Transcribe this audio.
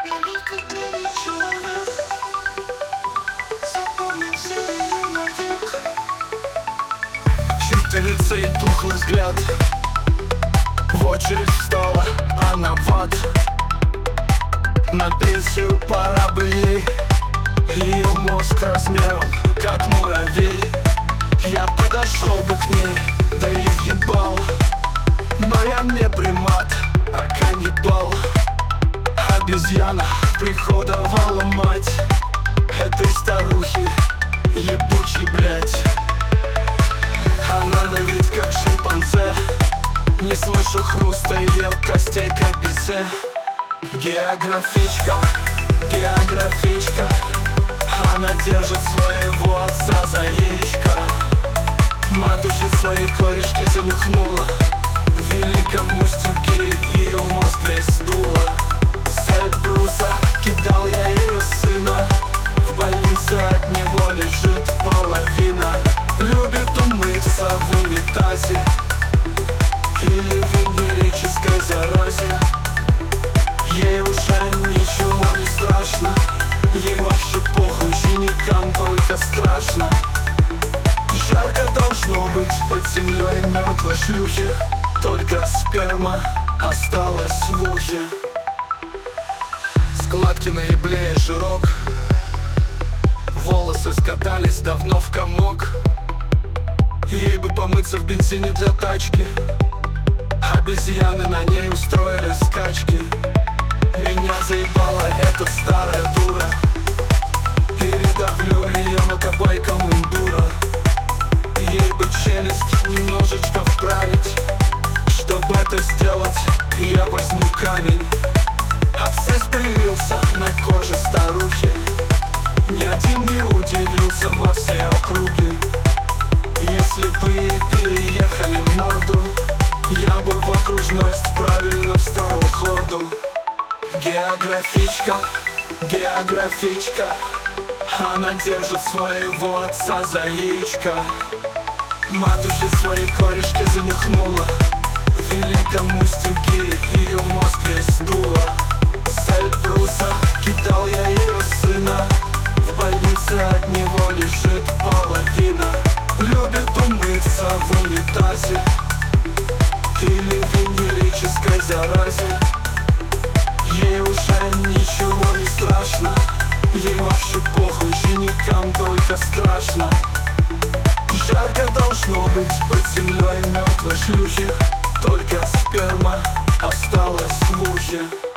Чистое лицо и тухлый взгляд. В очередь встала она в ад. На пенсию пора бы ей. Ее мозг размером, как муравей. Я подошел бы к ней, да и въебал. Но я не примат, а каннибал. Обезьяна приходовала мать этой старухи, ебучий, блять. Она на вид как шимпанзе. Не слышу хруста ее костей, как бисе. Географичка, географичка. Она держит своего отца за яичко. Матушки своей корешки занюхнула. В великом устюге ее мозг весь сдуло. С Эльбруса кидал я ее сына. В больнице от него лежит половина. Любит он мыться в унитазе или в венерической заразе. Ей уже ничего не страшно. Ей вообще похуй, женихам только страшно. Жарко должно быть под землей мертвой шлюхи. Только сперма осталась в ухе. Складки на ебле и жирок. Волосы скатались давно в комок. Ей бы помыться в бензине для тачки. Обезьяны на ней устроили скачки. Меня заебала эта старая дура. Передавлю ее мотобайком эндуро. Ей бы челюсть немножечко вправить. Чтобы это сделать, я возьму камень. Абсцесс появился на коже старухи. Ни один не удивился во всей округе. Если бы ей переехали морду, я бы в окружность правильно встал ходу. Географичка, географичка. Она держит своего отца за яичко. Матушки своей корешки занюхнула. В великом устюге ее мозг весь сдуло. С Эльбруса кидал я ее сына. В больнице от него лежит половина. Любит он мыться в унитазе или в венерической заразе. Ей уже ничего не страшно. Ей вообще похуй, женихам только страшно. Жарко должно быть под землей мертвой шлюхи. Только сперма осталась в ухе.